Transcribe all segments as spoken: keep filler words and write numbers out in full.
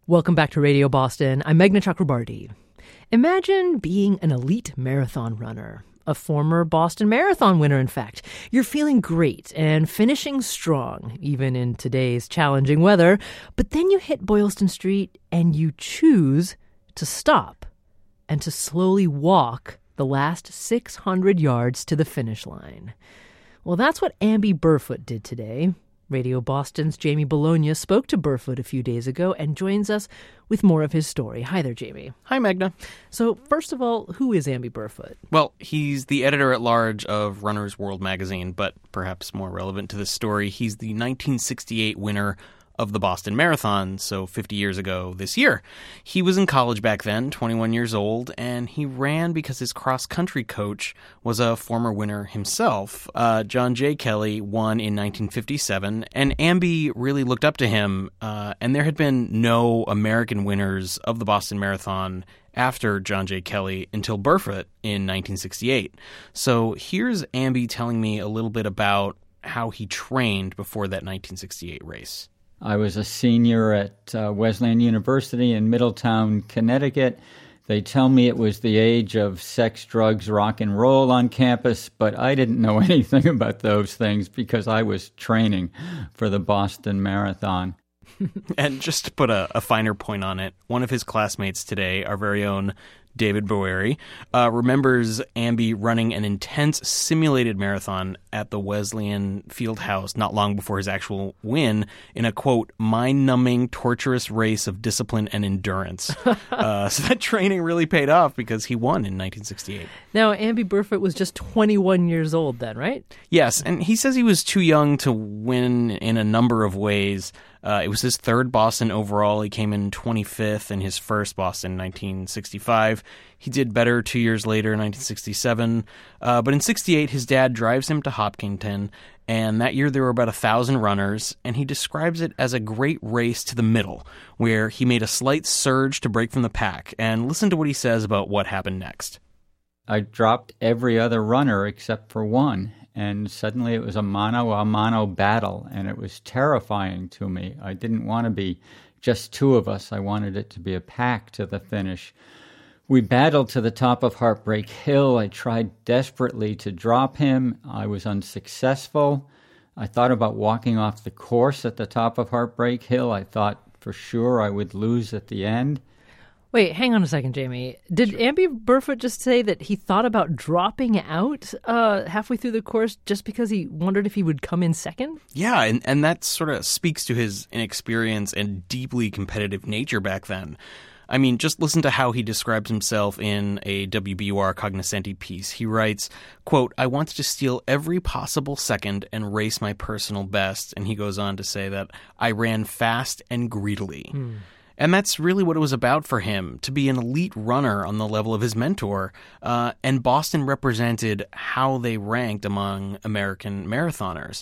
Welcome back to Radio Boston. I'm Meghna Chakrabarti. Imagine being an elite marathon runner, a former Boston Marathon winner, in fact. You're feeling great and finishing strong, even in today's challenging weather, but then you hit Boylston Street and you choose to stop and to slowly walk the last six hundred yards to the finish line. Well, that's what Amby Burfoot did today. Radio Boston's Jamie Bologna spoke to Burfoot a few days ago and joins us with more of his story. Hi there, Jamie. Hi, Meghna. So, first of all, who is Amby Burfoot? Well, he's the editor-at-large of Runner's World magazine, but perhaps more relevant to this story, he's the nineteen sixty-eight winner of the Boston Marathon, so fifty years ago this year. He was in college back then, twenty-one years old, and he ran because his cross-country coach was a former winner himself. Uh, John J. Kelly won in nineteen fifty-seven, and Amby really looked up to him, uh, and there had been no American winners of the Boston Marathon after John J. Kelly until Burfoot in nineteen sixty-eight. So here's Amby telling me a little bit about how he trained before that nineteen sixty-eight race. I was a senior at uh, Wesleyan University in Middletown, Connecticut. They tell me it was the age of sex, drugs, rock and roll on campus, but I didn't know anything about those things because I was training for the Boston Marathon. And just to put a, a finer point on it, one of his classmates today, our very own David Bowery, uh, remembers Amby running an intense simulated marathon at the Wesleyan Fieldhouse not long before his actual win in a, quote, mind-numbing, torturous race of discipline and endurance. uh, so that training really paid off because he won in nineteen sixty-eight. Now, Amby Burfoot was just twenty-one years old then, right? Yes, and he says he was too young to win in a number of ways. Uh, it was his third Boston overall. He came in twenty-fifth in his first Boston in nineteen sixty-five. He did better two years later in nineteen sixty-seven. Uh, but in sixty-eight, his dad drives him to Hopkinton, and that year there were about a thousand runners, and he describes it as a great race to the middle, where he made a slight surge to break from the pack. And listen to what he says about what happened next. I dropped every other runner except for one. And suddenly it was a mano-a-mano battle, and it was terrifying to me. I didn't want to be just two of us. I wanted it to be a pack to the finish. We battled to the top of Heartbreak Hill. I tried desperately to drop him. I was unsuccessful. I thought about walking off the course at the top of Heartbreak Hill. I thought for sure I would lose at the end. Wait, hang on a second, Jamie. Did sure. Amby Burfoot just say that he thought about dropping out uh, halfway through the course just because he wondered if he would come in second? Yeah, and, and that sort of speaks to his inexperience and deeply competitive nature back then. I mean, just listen to how he describes himself in a W B U R Cognoscenti piece. He writes, quote, I wanted to steal every possible second and race my personal best. And he goes on to say that I ran fast and greedily. Hmm. And that's really what it was about for him, to be an elite runner on the level of his mentor. Uh, and Boston represented how they ranked among American marathoners.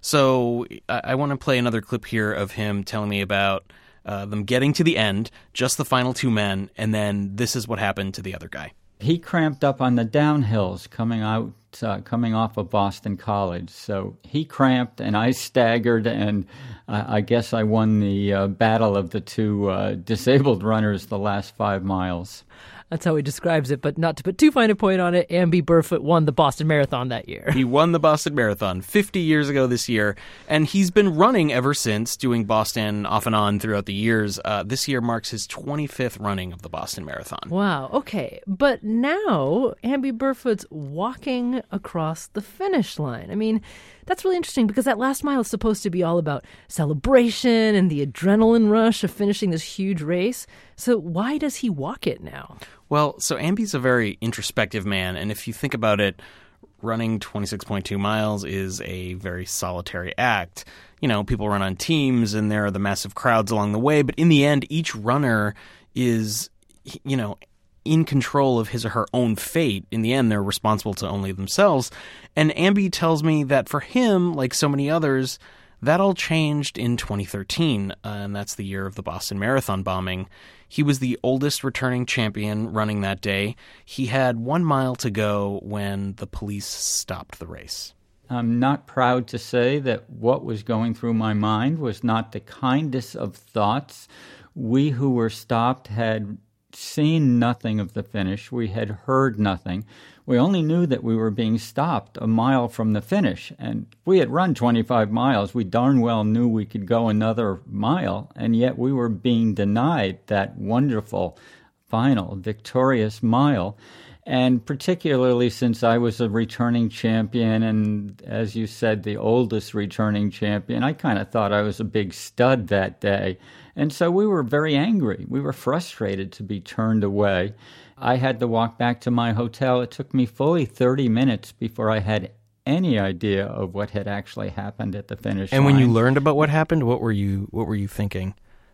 So I, I want to play another clip here of him telling me about uh, them getting to the end, just the final two men, and then this is what happened to the other guy. He cramped up on the downhills coming out, uh, coming off of Boston College. So he cramped and I staggered, and uh, I guess I won the uh, battle of the two uh, disabled runners the last five miles. That's how he describes it, but not to put too fine a point on it, Amby Burfoot won the Boston Marathon that year. He won the Boston Marathon fifty years ago this year, and he's been running ever since, doing Boston off and on throughout the years. Uh, this year marks his twenty-fifth running of the Boston Marathon. Wow, okay. But now Amby Burfoot's walking across the finish line. I mean, that's really interesting because that last mile is supposed to be all about celebration and the adrenaline rush of finishing this huge race. So why does he walk it now? Well, so Amby's a very introspective man, and if you think about it, running twenty-six point two miles is a very solitary act. You know, people run on teams, and there are the massive crowds along the way, but in the end, each runner is, you know, in control of his or her own fate. In the end, they're responsible to only themselves. And Amby tells me that for him, like so many others, that all changed in twenty thirteen, uh, and that's the year of the Boston Marathon bombing. He was the oldest returning champion running that day. He had one mile to go when the police stopped the race. I'm not proud to say that what was going through my mind was not the kindest of thoughts we who were stopped had seen nothing of the finish. We had heard nothing. We only knew that we were being stopped a mile from the finish. And if we had run twenty-five miles, we darn well knew we could go another mile. And yet we were being denied that wonderful, final, victorious mile. And particularly since I was a returning champion and, as you said, the oldest returning champion, I kind of thought I was a big stud that day. And so we were very angry. We were frustrated to be turned away. I had to walk back to my hotel. It took me fully thirty minutes before I had any idea of what had actually happened at the finish and line. And when you learned about what happened, what were you what were you thinking?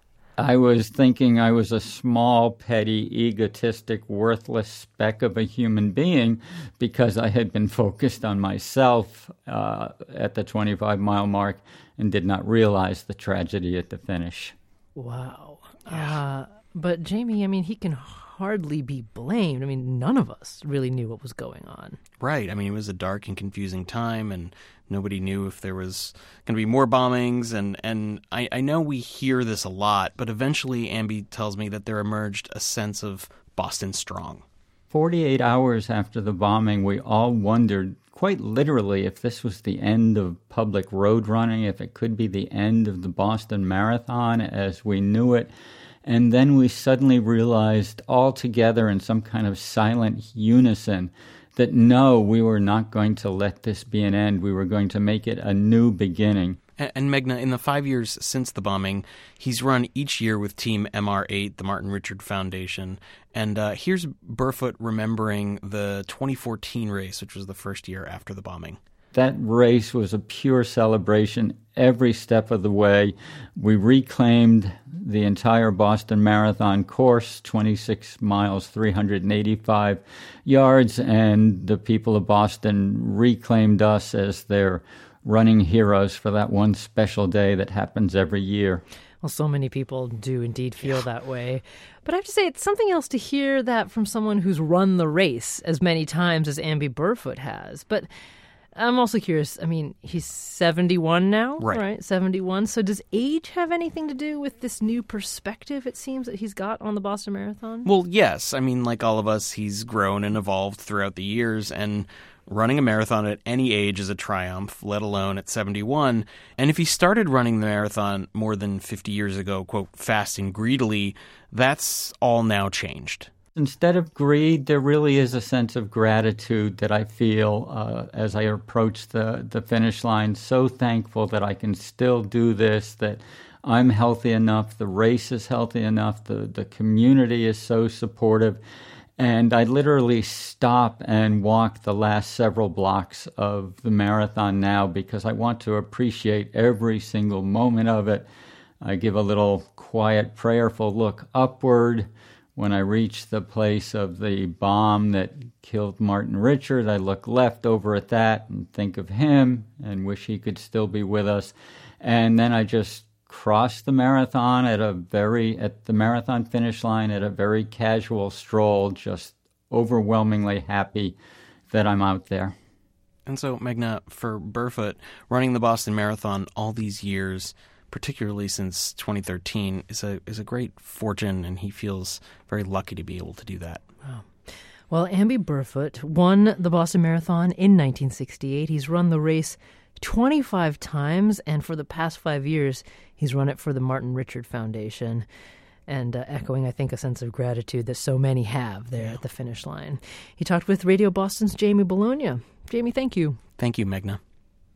I was thinking I was a small, petty, egotistic, worthless speck of a human being because I had been focused on myself uh, at the twenty-five mile mark and did not realize the tragedy at the finish. Wow. Uh, but Jamie, I mean, he can hardly be blamed. I mean, none of us really knew what was going on. Right. I mean, it was a dark and confusing time, and nobody knew if there was going to be more bombings. And, and I, I know we hear this a lot, but eventually Amby tells me that there emerged a sense of Boston Strong. forty-eight hours after the bombing, we all wondered, quite literally, if this was the end of public road running, if it could be the end of the Boston Marathon as we knew it. And then we suddenly realized all together in some kind of silent unison that no, we were not going to let this be an end. We were going to make it a new beginning. And, and Meghna, in the five years since the bombing, he's run each year with Team M R eight, the Martin Richard Foundation. And uh, here's Burfoot remembering the twenty fourteen race, which was the first year after the bombing. That race was a pure celebration every step of the way. We reclaimed the entire Boston Marathon course, twenty-six miles, three hundred eighty-five yards, and the people of Boston reclaimed us as their running heroes for that one special day that happens every year. Well, so many people do indeed feel that way. But I have to say, it's something else to hear that from someone who's run the race as many times as Amby Burfoot has. But I'm also curious, I mean, he's seventy-one now, right? right? seventy-one. So does age have anything to do with this new perspective, it seems, that he's got on the Boston Marathon? Well, yes. I mean, like all of us, he's grown and evolved throughout the years, and running a marathon at any age is a triumph, let alone at seventy-one. And if he started running the marathon more than fifty years ago, quote, fast and greedily, that's all now changed. Instead of greed, there really is a sense of gratitude that I feel uh, as I approach the, the finish line. So thankful that I can still do this, that I'm healthy enough, the race is healthy enough, the, the community is so supportive. And I literally stop and walk the last several blocks of the marathon now because I want to appreciate every single moment of it. I give a little quiet, prayerful look upward. When I reach the place of the bomb that killed Martin Richard, I look left over at that and think of him and wish he could still be with us. And then I just cross the marathon at a very, at the marathon finish line at a very casual stroll, just overwhelmingly happy that I'm out there. And so, Meghna, for Burfoot, running the Boston Marathon all these years, particularly since twenty thirteen, is a is a great fortune, and he feels very lucky to be able to do that. Wow. Well, Amby Burfoot won the Boston Marathon in nineteen sixty-eight. He's run the race twenty-five times, and for the past five years, he's run it for the Martin Richard Foundation, and uh, echoing, I think, a sense of gratitude that so many have there yeah. at the finish line. He talked with Radio Boston's Jamie Bologna. Jamie, thank you. Thank you, Meghna.